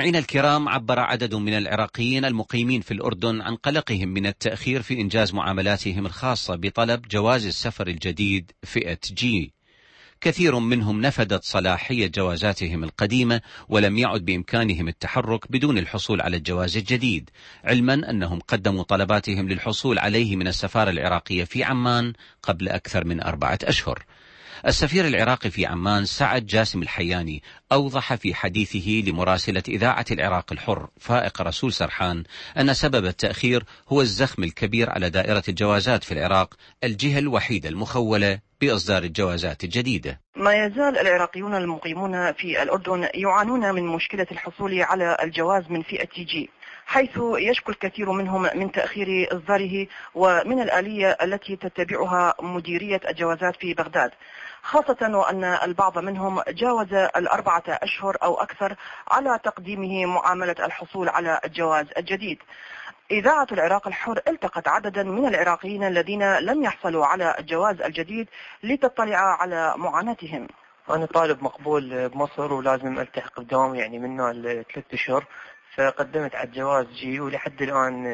مستمعينا الكرام، عبر عدد من العراقيين المقيمين في الأردن عن قلقهم من التأخير في إنجاز معاملاتهم الخاصة بطلب جواز السفر الجديد فئة جي. كثير منهم نفدت صلاحية جوازاتهم القديمة ولم يعد بإمكانهم التحرك بدون الحصول على الجواز الجديد، علما أنهم قدموا طلباتهم للحصول عليه من السفارة العراقية في عمان قبل أكثر من 4 أشهر. السفير العراقي في عمان سعد جاسم الحياني أوضح في حديثه لمراسلة إذاعة العراق الحر فائق رسول سرحان أن سبب التأخير هو الزخم الكبير على دائرة الجوازات في العراق، الجهة الوحيدة المخولة بإصدار الجوازات الجديدة. ما يزال العراقيون المقيمون في الأردن يعانون من مشكلة الحصول على الجواز من فئة جي، حيث يشكو الكثير منهم من تأخير إصداره ومن الآلية التي تتبعها مديرية الجوازات في بغداد، خاصة وأن البعض منهم جاوز 4 أشهر أو أكثر على تقديمه معاملة الحصول على الجواز الجديد. إذاعة العراق الحر التقت عددا من العراقيين الذين لم يحصلوا على الجواز الجديد لتطلع على معاناتهم. أنا طالب مقبول بمصر ولازم ألتحق بدوام يعني منه ل3 أشهر، فقدمت على الجواز جي ولحد الآن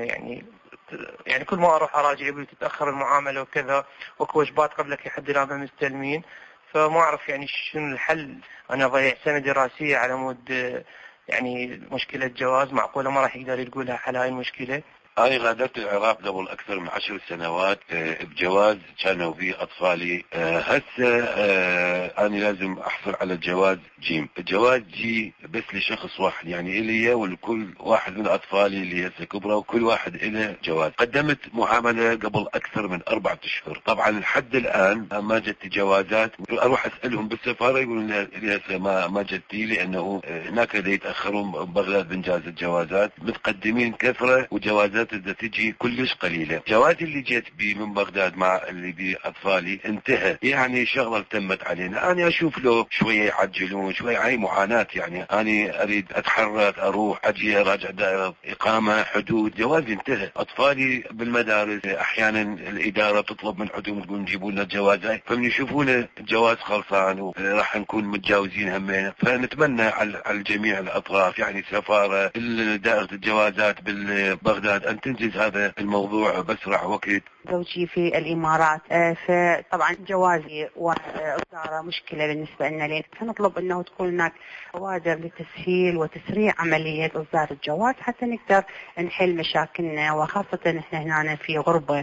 يعني كل ما أروح أراجع يقول تتأخر المعاملة وكذا وكوجبات قبلك لحد الآن ما مستلمين، فما أعرف يعني شنو الحل. أنا ضيع سنة دراسية على مود يعني مشكلة جواز، معقولة ما راح يقدر يقولها حل هاي المشكلة. أنا غادرت العراق قبل أكثر من 10 سنوات بجواز كانوا فيه أطفالي. هسه أنا لازم أحصل على الجواز جيم. الجواز جي بس لشخص واحد، يعني إلي ولكل واحد من أطفالي اللي هسه كبروا وكل واحد إله جواز. قدمت معاملة قبل أكثر من 4 أشهر، طبعا لحد الآن ما جت جوازات. أروح أسألهم بالسفارة يقولون لي هسه ما جتي، لأنه هناك يتأخرون ببغداد بإنجاز الجوازات، متقدمين كثرة وجوازات إذا تجي كلش قليلة. جوازي اللي جيت بي من بغداد مع اللي بي أطفالي انتهى، يعني شغلة تمت علينا. أنا أشوف له شوية يعجلون شوية، هاي معاناة. يعني أنا أريد أتحرك أروح أجي راجع دائرة إقامة حدود، جوازي انتهى. أطفالي بالمدارس أحيانا الإدارة تطلب من عندهم تقول نجيبوا لنا جوازات، فمن يشوفون الجواز خلصان وراح نكون متجاوزين همين. فنتمنى على الجميع الأطراف، يعني سفارة دائرة الجوازات بالبغداد أن تنجز هذا الموضوع بأسرع وقت. زوجي في الإمارات، فطبعا جوازي وإصداره مشكلة بالنسبة لنا، لأن فنطلب أنه تكون هناك بوادر لتسهيل وتسريع عملية إصدار الجواز حتى نقدر نحل مشاكلنا، وخاصة إحنا هنا في غربة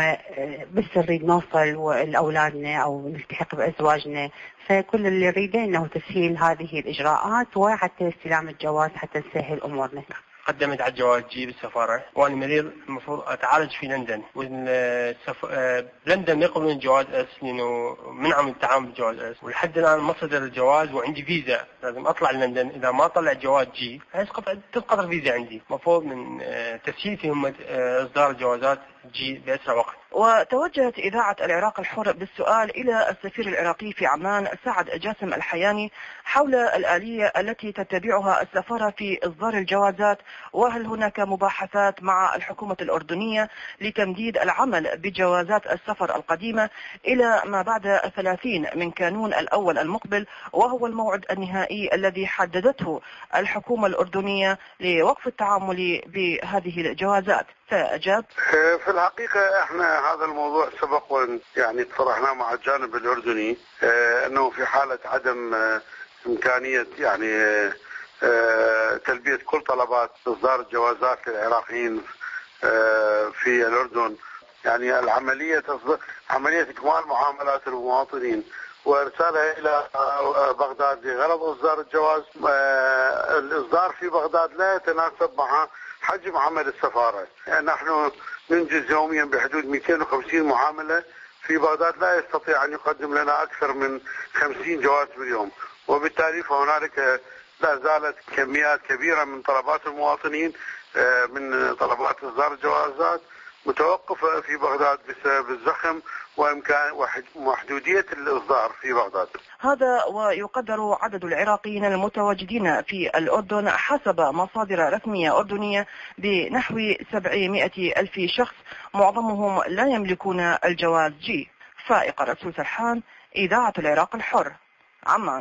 وبس نريد نوصل لأولادنا أو نلتحق بأزواجنا. فكل اللي نريده أنه تسهيل هذه الإجراءات وحتى استلام الجواز حتى نسهل أمورنا. قدمت على الجواز جي بالسفارة، وأنا مريض المفروض أتعالج في لندن، لندن يقبلون الجواز اس لأنه منعم التعامل بالجواز اس، ولحد الآن ما صدر الجواز وعندي فيزا لازم أطلع لندن. إذا ما طلع جواز جي تسقط الفيزا عندي. مفروض من تسهيل فيهم إصدار الجوازات جي بأسرع وقت. وتوجهت إذاعة العراق الحر بالسؤال إلى السفير العراقي في عمان سعد جاسم الحياني حول الآلية التي تتبعها السفارة في إصدار الجوازات، وهل هناك مباحثات مع الحكومة الأردنية لتمديد العمل بجوازات السفر القديمة إلى ما بعد 30 من كانون الأول المقبل، وهو الموعد النهائي الذي حددته الحكومة الأردنية لوقف التعامل بهذه الجوازات. فأجاب: في الحقيقة احنا هذا الموضوع سبق وان يعني اطرحناه مع الجانب الأردني، انه في حالة عدم امكانية يعني تلبية كل طلبات اصدار الجوازات للعراقيين في الأردن، يعني عملية إكمال معاملات المواطنين وارسالها الى بغداد لغرض اصدار الجواز. الاصدار في بغداد لا يتناسب مع حجم عمل السفارة. يعني نحن ننجز يوميا بحدود 250 معاملة، في بغداد لا يستطيع أن يقدم لنا أكثر من 50 جواز باليوم، وبالتالي فهنالك لا زالت كميات كبيرة من طلبات المواطنين من طلبات إصدار الجوازات متوقفة في بغداد بسبب الزخم وإمكان ومحدودية الإصدار في بغداد. هذا ويقدر عدد العراقيين المتواجدين في الأردن حسب مصادر رسمية أردنية بنحو 700 ألف شخص، معظمهم لا يملكون الجواز جي. فائق رسول سرحان، إذاعة العراق الحر، عمان.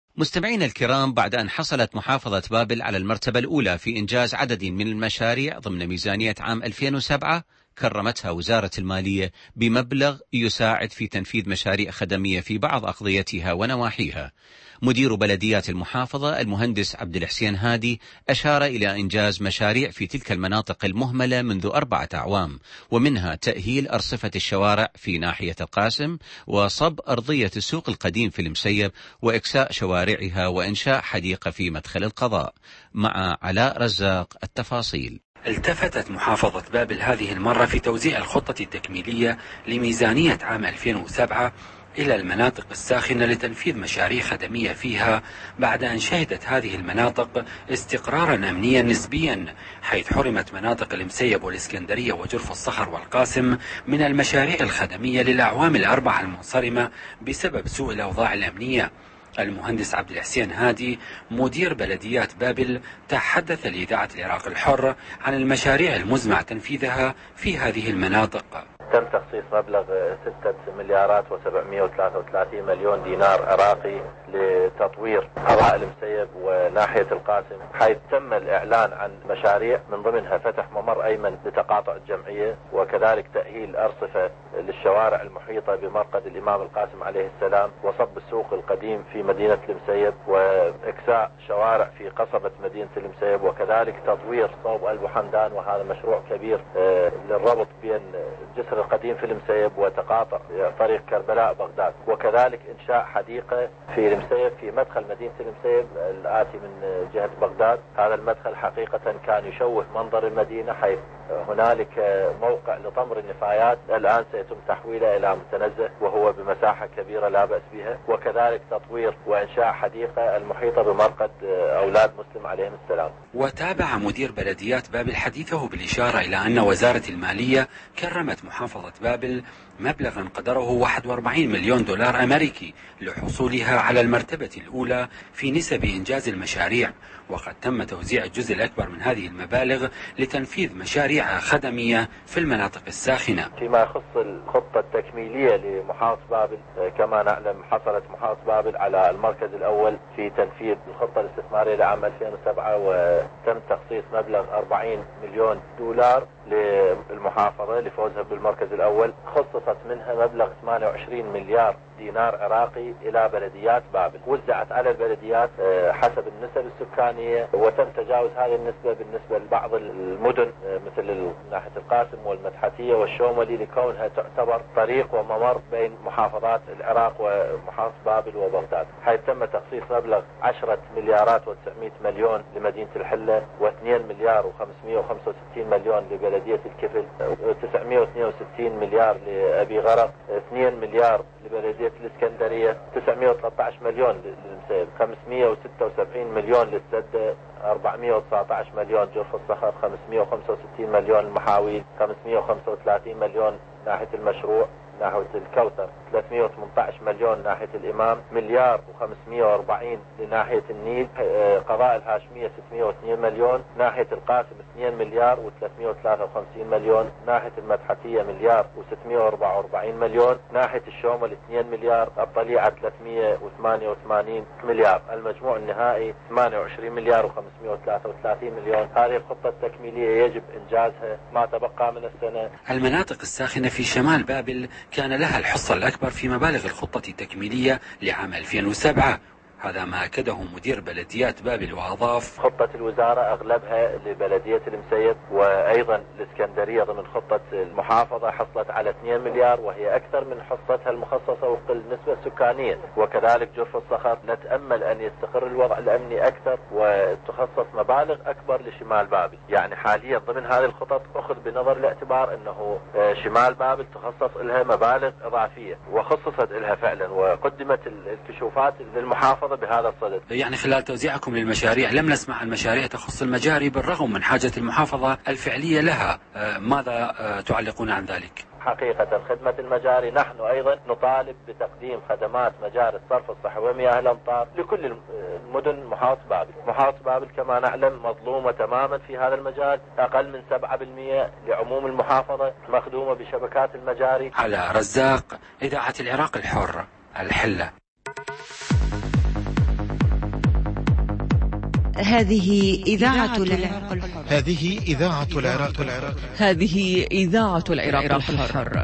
مستمعينا الكرام، بعد أن حصلت محافظة بابل على المرتبة الأولى في إنجاز عدد من المشاريع ضمن ميزانية عام 2007، كرمتها وزارة المالية بمبلغ يساعد في تنفيذ مشاريع خدمية في بعض أقضيتها ونواحيها. مدير بلديات المحافظة المهندس عبد الحسين هادي أشار إلى إنجاز مشاريع في تلك المناطق المهملة منذ 4 أعوام، ومنها تأهيل أرصفة الشوارع في ناحية القاسم، وصب أرضية السوق القديم في المسيب، وإكساء شوارعها، وإنشاء حديقة في مدخل القضاء. مع علاء رزاق التفاصيل. التفتت محافظة بابل هذه المرة في توزيع الخطة التكميلية لميزانية عام 2007 إلى المناطق الساخنة لتنفيذ مشاريع خدمية فيها، بعد أن شهدت هذه المناطق استقرارا أمنيا نسبيا، حيث حرمت مناطق المسيب والإسكندرية وجرف الصخر والقاسم من المشاريع الخدمية للأعوام ال4 المنصرمة بسبب سوء الأوضاع الأمنية. المهندس عبد الحسين هادي مدير بلديات بابل تحدث لإذاعة العراق الحر عن المشاريع المزمع تنفيذها في هذه المناطق. تم تخصيص مبلغ 6 مليارات و733 مليون دينار عراقي لتطوير قضاء المسيب وناحية القاسم، حيث تم الإعلان عن مشاريع من ضمنها فتح ممر أيمن لتقاطع الجمعية، وكذلك تأهيل أرصفة للشوارع المحيطة بمرقد الإمام القاسم عليه السلام، وصب السوق القديم في مدينة المسيب، وإكساء شوارع في قصبة مدينة المسيب، وكذلك تطوير صوب أبو حمدان، وهذا مشروع كبير للربط بين الجسر القديم في المسيب وتقاطع طريق كربلاء بغداد، وكذلك إنشاء حديقة في المسيب في مدخل مدينة المسيب الآتي من جهة بغداد. هذا المدخل حقيقة كان يشوه منظر المدينة، حيث هنالك موقع لطمر النفايات الآن سيتم تحويله إلى متنزه وهو بمساحة كبيرة لا بأس بها، وكذلك تطوير وإنشاء حديقة المحيطة بمرقد أولاد مسلم عليهم السلام. وتابع مدير بلديات بابل حديثه بالإشارة إلى أن وزارة المالية كرمت محافظة بابل مبلغا قدره 41 مليون دولار أمريكي لحصولها على المرتبة الأولى في نسب إنجاز المشاريع، وقد تم توزيع الجزء الأكبر من هذه المبالغ لتنفيذ مشاريع خدمية في المناطق الساخنة. فيما يخص الخطة التكميلية لمحافظة بابل، كما نعلم حصلت محافظة بابل على المركز الأول في تنفيذ الخطة الاستثمارية لعام 2007، وتم تخصيص مبلغ 40 مليون دولار للمحافظة لفوزها بالمركز الأول. خصصت منها مبلغ 28 مليار دينار عراقي إلى بلديات بابل، وزعت على البلديات حسب النسب السكانية، وتم تجاوز هذه النسبة بالنسبة لبعض المدن مثل ناحية القاسم والمدحتية والشوملي، لكونها تعتبر طريق وممر بين محافظات العراق ومحافظة بابل وبغداد، حيث تم تخصيص مبلغ 10 مليارات و900 مليون لمدينة الحلة، و2 مليار و565 مليون لبلدية الكفل، 962 مليار لأبي غرق، 2 مليار لبلدية الإسكندرية، 913 مليون للمسيب، 576 مليون للسدة، 419 مليون جرف الصخر، 565 مليون المحاويل، 535 مليون ناحية المشروع ناحية الكوثر، 318 مليون ناحية الإمام، مليار و540 لناحية النيل، قضاء الهاشمية 602 مليون، ناحية القاسم 2 مليار و353 مليون، ناحية المدحتية مليار و644 مليون، ناحية الشومل 2 مليار، الطليعة 388 مليار، المجموع النهائي 28 مليار و533 مليون. هذه الخطة التكميلية يجب إنجازها ما تبقى من السنة. المناطق الساخنة في شمال بابل كان لها الحصة الأكبر في مبالغ الخطة التكميلية لعام 2007، هذا ما أكده مدير بلديات بابل وأضاف: خطة الوزارة أغلبها لبلدية المسيب وأيضا الإسكندرية ضمن خطة المحافظة حصلت على 2 مليار، وهي أكثر من حصتها المخصصة وفق النسبة السكانية، وكذلك جرف الصخر نتأمل أن يستقر الوضع الأمني أكثر وتخصص مبالغ أكبر لشمال بابل. يعني حاليا ضمن هذه الخطط أخذ بنظر الاعتبار أنه شمال بابل تخصص لها مبالغ إضافية وخصصت لها فعلا، وقدمت الكشوفات للمحافظة بهذا الصدد. يعني خلال توزيعكم للمشاريع لم نسمع عن مشاريع تخص المجاري بالرغم من حاجة المحافظة الفعلية لها، ماذا تعلقون عن ذلك؟ حقيقة خدمة المجاري نحن أيضا نطالب بتقديم خدمات مجاري الصرف الصحي ومياه الأمطار لكل المدن محافظة بابل. محافظة بابل كما نعلم مظلومة تماما في هذا المجال، أقل من 7% لعموم المحافظة مخدومة بشبكات المجاري. على رزاق، إذاعة العراق الحر، الحلة. هذه إذاعة العراق الحر. هذه إذاعة العراق الحر. هذه إذاعة العراق الحر.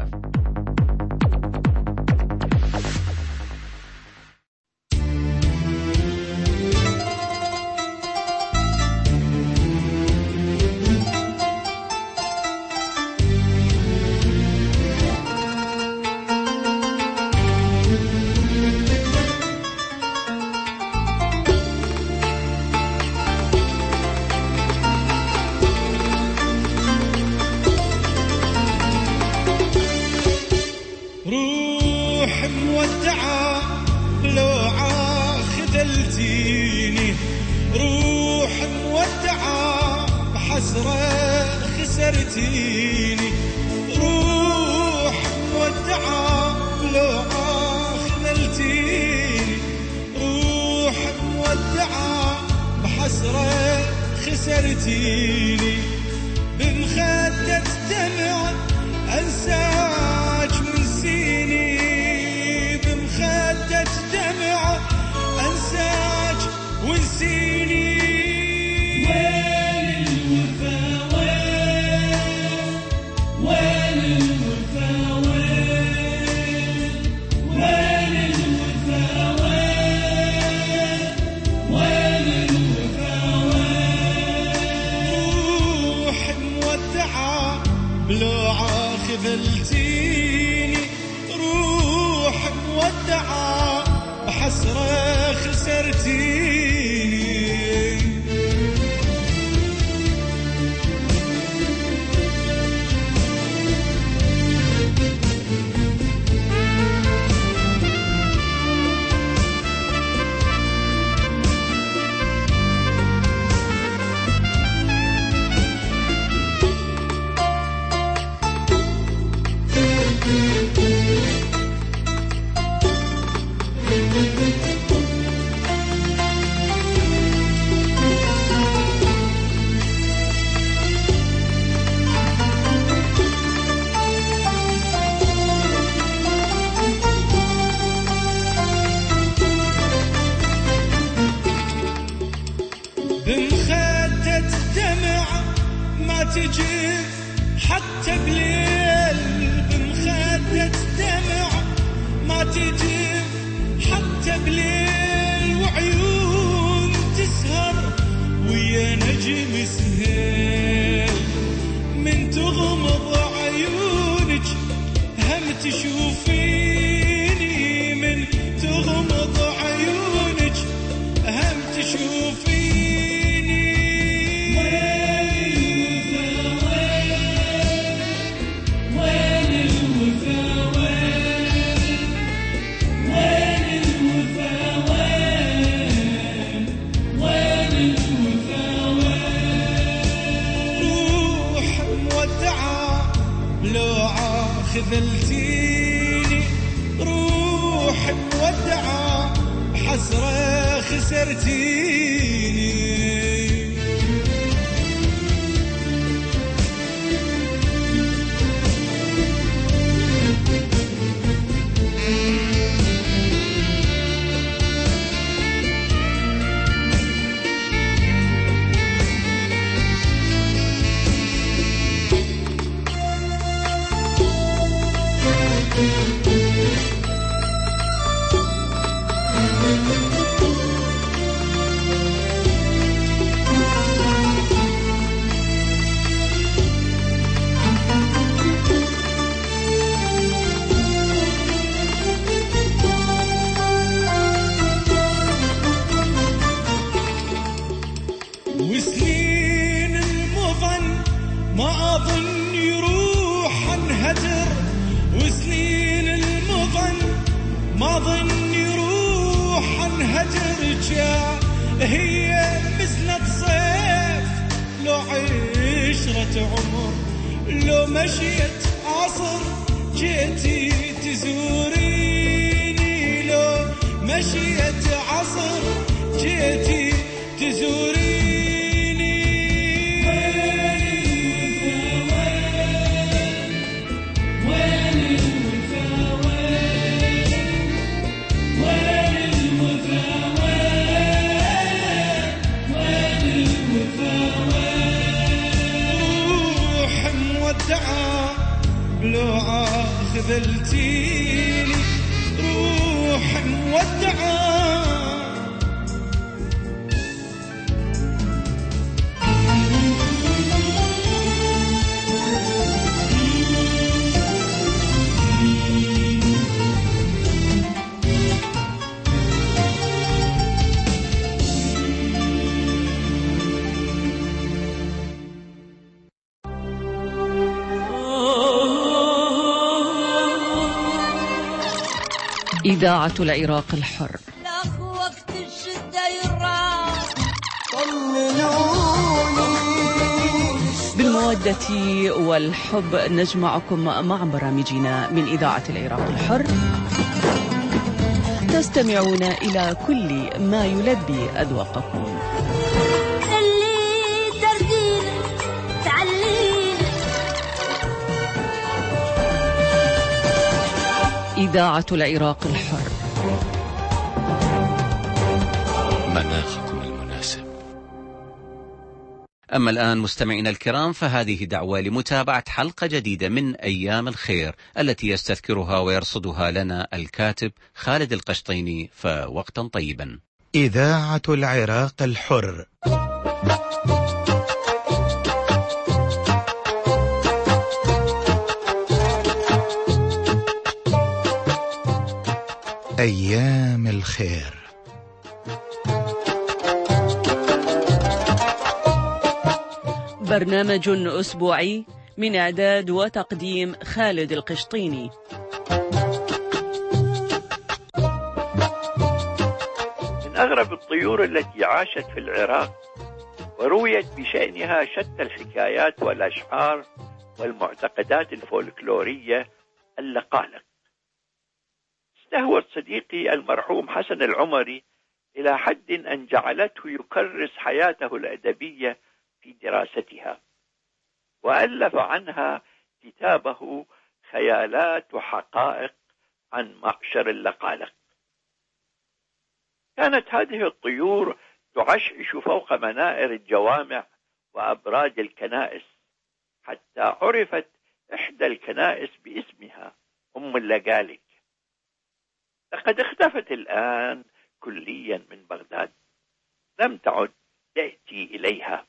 مودعة لو خذلتيني روح مودعة. إذاعة العراق الحر. وقت الشدة يراح بالمودة والحب نجمعكم مع برامجنا من إذاعة العراق الحر. تستمعون إلى كل ما يلبي أذواقكم. إذاعة العراق الحر. مناخكم المناسب. أما الآن مستمعينا الكرام، فهذه دعوة لمتابعة حلقة جديدة من أيام الخير التي يستذكرها ويرصدها لنا الكاتب خالد القشطيني. فوقتا طيبا. إذاعة العراق الحر. أيام الخير. برنامج أسبوعي من إعداد وتقديم خالد القشطيني. من أغرب الطيور التي عاشت في العراق ورويت بشأنها شتى الحكايات والأشعار والمعتقدات الفولكلورية اللقالق. استهوت صديقي المرحوم حسن العمري إلى حد أن جعلته يكرس حياته الأدبية في دراستها، وألف عنها كتابه خيالات وحقائق عن معشر اللقالق. كانت هذه الطيور تعشعش فوق منائر الجوامع وأبراج الكنائس، حتى عرفت إحدى الكنائس باسمها أم اللقالق. لقد اختفت الآن كليا من بغداد، لم تعد تأتي إليها.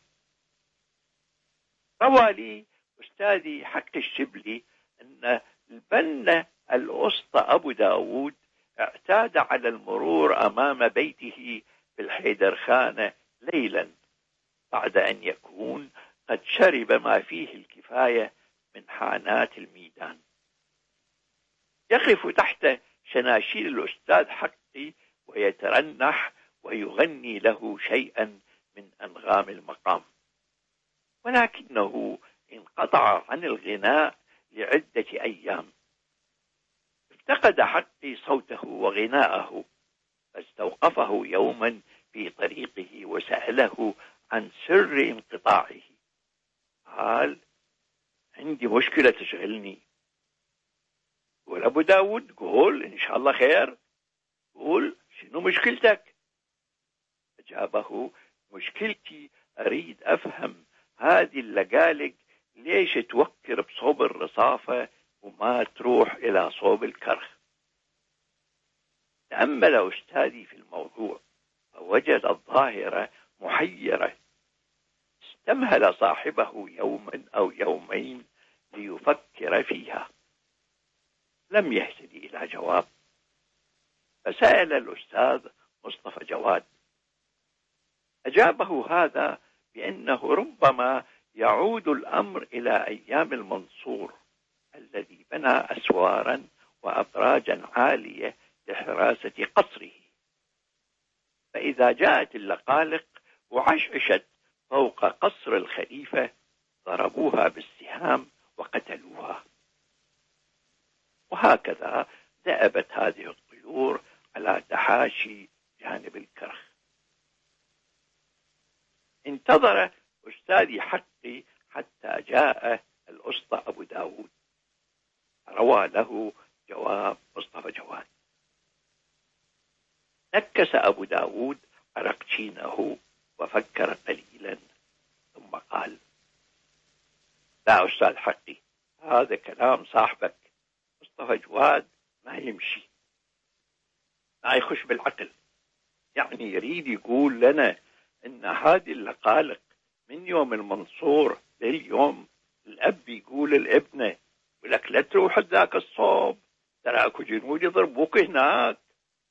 روى لي أستاذي حق الشبلي أن البنا الأسطى أبو داود اعتاد على المرور أمام بيته في الحيدرخانة ليلا بعد أن يكون قد شرب ما فيه الكفاية من حانات الميدان. يقف تحت شناشير الأستاذ حقي ويترنح ويغني له شيئا من أنغام المقام، ولكنه انقطع عن الغناء لعدة أيام. افتقد حقي صوته وغناءه، فاستوقفه يوما في طريقه وسأله عن سر انقطاعه. قال: عندي مشكلة تشغلني. قول أبو داود، قول إن شاء الله خير، قول شنو مشكلتك؟ أجابه: مشكلتي أريد أفهم هذه اللقالق ليش توكر بصوب الرصافة وما تروح إلى صوب الكرخ. تأمل أستاذي في الموضوع فوجد الظاهرة محيرة. استمهل صاحبه يوما أو يومين ليفكر فيها، لم يهتدي إلى جواب، فسأل الأستاذ مصطفى جواد. أجابه هذا بأنه ربما يعود الأمر إلى أيام المنصور الذي بنى أسوارا وأبراجا عالية لحراسة قصره، فإذا جاءت اللقالق وعشعشت فوق قصر الخليفة ضربوها بالسهام وقتلوها. وهكذا دأبت هذه الطيور على تحاشي جانب الكرخ. انتظر أستاذي حقي حتى جاء الأسطى أبو داود، روى له جواب مصطفى جواد. نكس أبو داود عرقشينه وفكر قليلا ثم قال: لا أستاذ حقي، هذا كلام صاحبك مصطفى جواد ما يمشي، ما يخش بالعقل. يعني يريد يقول لنا ان هذه اللقالق من يوم المنصور لليوم الاب يقول الابنه ولك لا تروح ذاك الصوب، ترى اكو جنود يضربوك هناك.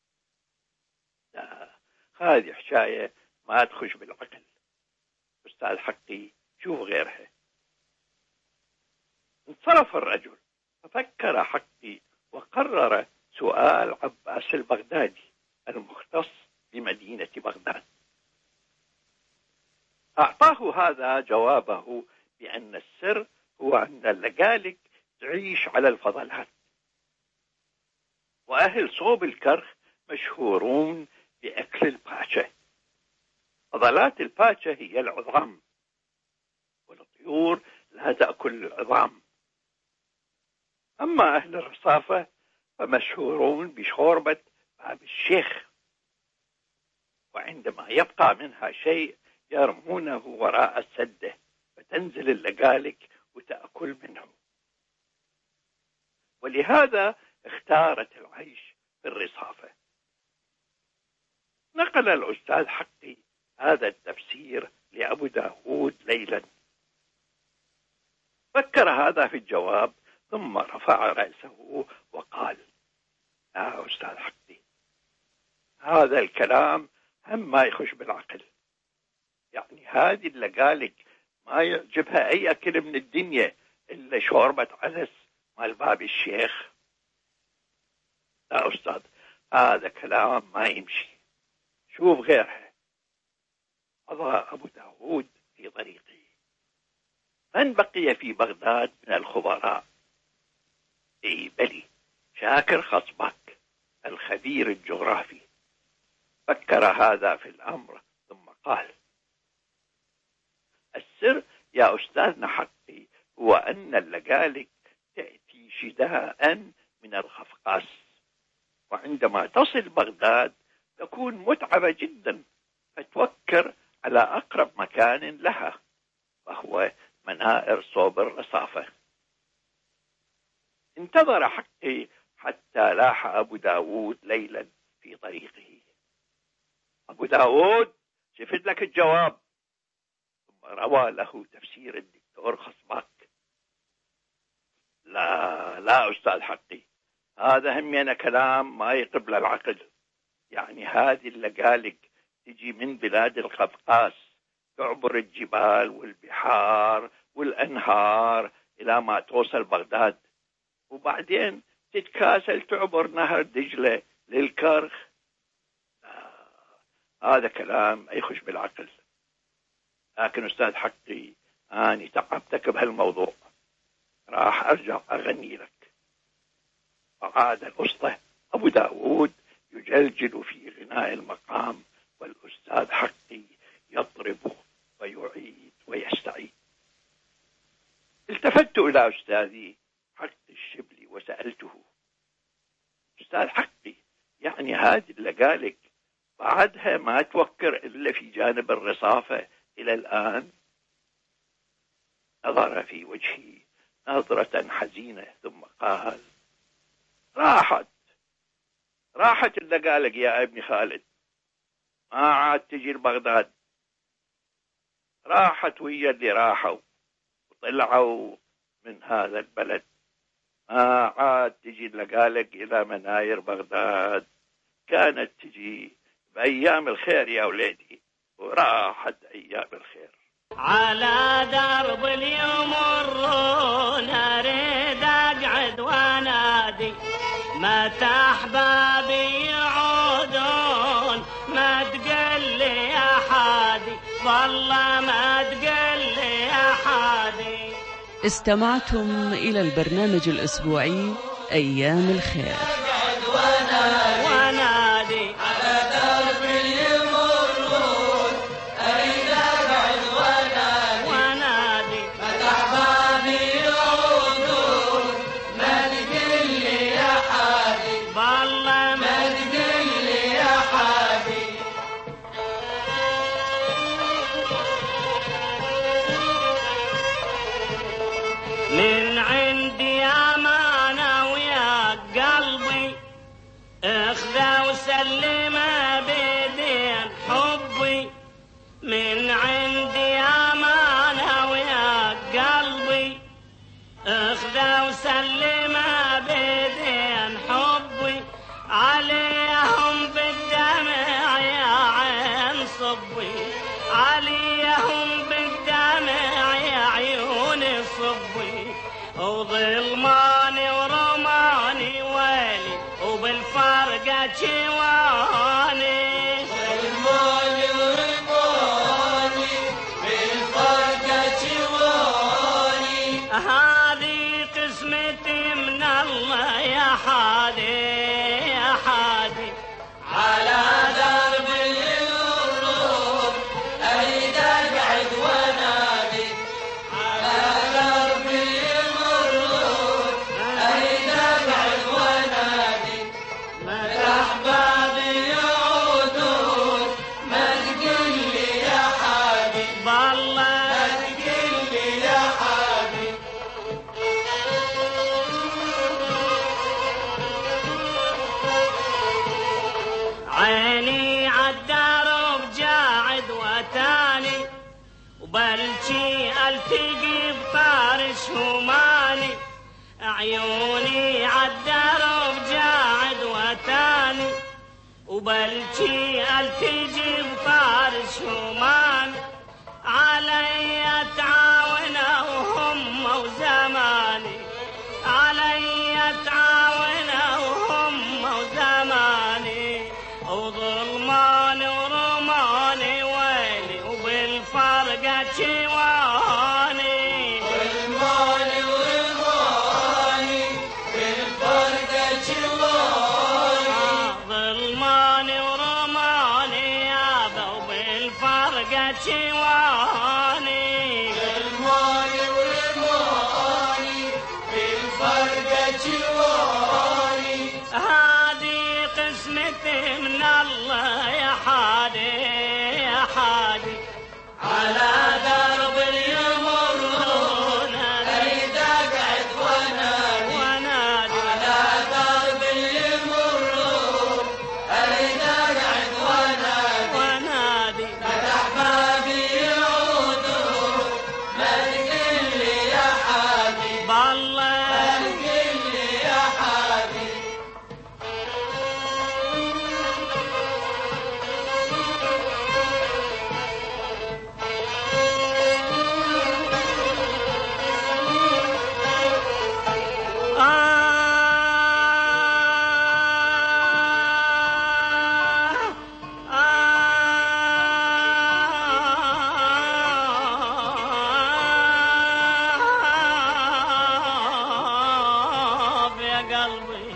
لا، هذه حكايه ما تخش بالعقل. استاذ حقي شوف غيرها. انصرف الرجل ففكر حقي وقرر سؤال عباس البغدادي المختص بمدينة بغداد. أعطاه هذا جوابه بأن السر هو أن اللقالق تعيش على الفضلات، وأهل صوب الكرخ مشهورون بأكل الباشا. فضلات الباشا هي العظام، والطيور لا تأكل العظام. أما أهل الرصافة فمشهورون بشوربة باب الشيخ، وعندما يبقى منها شيء يرمونه وراء السدة فتنزل اللقالق وتأكل منه. ولهذا اختارت العيش في الرصافة. نقل الأستاذ حقي هذا التفسير لأبو داود ليلا. فكر هذا في الجواب ثم رفع رأسه وقال: يا أستاذ حقي، هذا الكلام هم ما يخش بالعقل. يعني هذه اللقالق ما يعجبها أي أكل من الدنيا إلا شوربة عدس مال باب الشيخ. لا أستاذ، هذا كلام ما يمشي. شوف غيرها. قضى أبو داود في طريقه. من بقي في بغداد من الخبراء؟ اي بلي، شاكر خصبك الخبير الجغرافي. فكر هذا في الأمر ثم قال: السر يا أستاذنا حقي هو أن اللقالق تأتي شداء من الخفقاس، وعندما تصل بغداد تكون متعبة جدا، فتفكر على أقرب مكان لها وهو منائر صوب الرصافة. انتظر حقي حتى لاح أبو داود ليلا في طريقه. أبو داود، شفت لك الجواب. ثم روى له تفسير الدكتور خصباك. لا أستاذ حقي، هذا همينا كلام ما يقبل العقل. يعني هذه اللقالق تجي من بلاد القفقاس، تعبر الجبال والبحار والأنهار إلى ما توصل بغداد، وبعدين تتكاسل تعبر نهر دجلة للكرخ. هذا كلام ما يخش بالعقل. لكن أستاذ حقي، أنا تعبتك بهالموضوع، راح أرجع أغني لك. فعاد الأسطى أبو داود يجلجل في غناء المقام، والأستاذ حقي يضرب ويعيد ويستعيد. التفت إلى أستاذي حق الشبلي وسألته: أستاذ حقي، يعني هذه اللقالق بعدها ما تفكر إلا في جانب الرصافة إلى الآن؟ نظر في وجهي نظرة حزينة ثم قال: راحت اللقالق يا ابن خالد، ما عاد تجي لبغداد. راحت ويا اللي راحوا وطلعوا من هذا البلد. ما عاد تجي اللقالق إلى مناير بغداد. كانت تجي بأيام الخير يا وليدي، وراحت أيام الخير. على درب اليمرون أريد أقعد وانادي، متى أحبابي يعودون ما تقل لي يا حادي، والله ما تقل لي يا حادي. استمعتم إلى البرنامج الأسبوعي أيام الخير. ونادي على درب يمرون أريد أقعد ونادي، متى أحبابي يعودون ما تقل لي يا حادي، والله ما تقل لي يا حادي. من عند وسلم بدين حبي من عندي أمانة ويا قلبي اخذ وسلم بدين حبي عليهم بالدمع يا عين صبي عليهم بالدمع يا عيون صبي وظلماني ورماني ويلي وبالفرقة جواني ظلماني ورماني بالفرقة جواني هذه قسمتي من الله يا حادي يا حادي على درب الورود أريد أقعد ونادي على درب الورود أريد أقعد ونادي متى أحبابي يعودون ما تقل لي يا حادي بالله ما تقل لي يا حادي عيني عالدرب جاعد وتاني وبلشي التقي بطارش هماني عيوني عالدرب جاعد وتاني وبلشي التقي بطارش هماني علي تعاونوا هم وزماني علي تعاونوا هم وزماني وظلماني ورماني ويلي وبالفرقة جواني ظلماني ورماني بالفرقة جواني ظلماني ورماني يابا وبالفرقة جواني ظلماني ورماني بالفرقة جواني هذه قسمتي من الله يا حادي يا حادي على درب يمرون أريد أقعد ونادي على درب يمرون أريد أقعد ونادي متى أحبابي يعودون ما تقل لي يا حادي بالله ما تقل لي يا حادي يا قلبي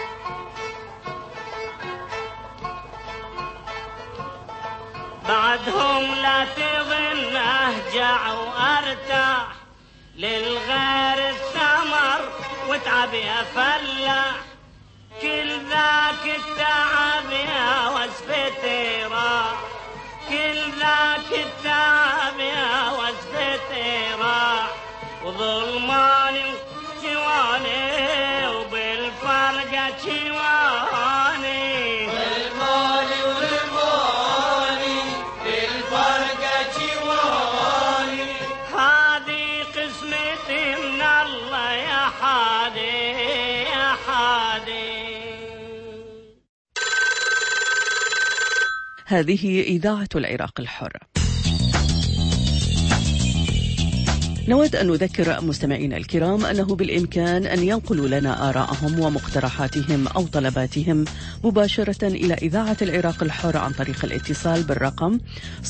بعدهم لا تظن أهجع وأرتاح للغير الثمر وتعب يا فلاح كل ذاك التعب يا وصفتي راح كل ذاك التعب يا وصفتي راح وظلماني جواني وبالفرقة جواني ظلماني ورماني بالفرقة جواني هذه قسمتي من الله يا حادي يا حادي. هذه إذاعة العراق الحر. نود أن نذكر مستمعينا الكرام أنه بالإمكان أن ينقلوا لنا آراءهم ومقترحاتهم أو طلباتهم مباشرة إلى إذاعة العراق الحر عن طريق الاتصال بالرقم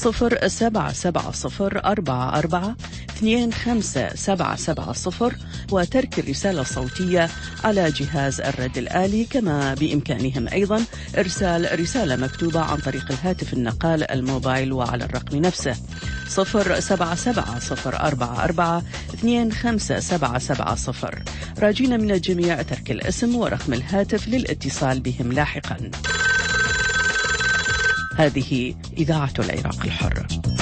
0774442570 وترك الرسالة الصوتية على جهاز الرد الآلي، كما بإمكانهم أيضا إرسال رسالة مكتوبة عن طريق الهاتف النقال الموبايل وعلى الرقم نفسه 0774442570. راجين من الجميع ترك الاسم ورقم الهاتف للاتصال بهم لاحقا. هذه إذاعة العراق الحر.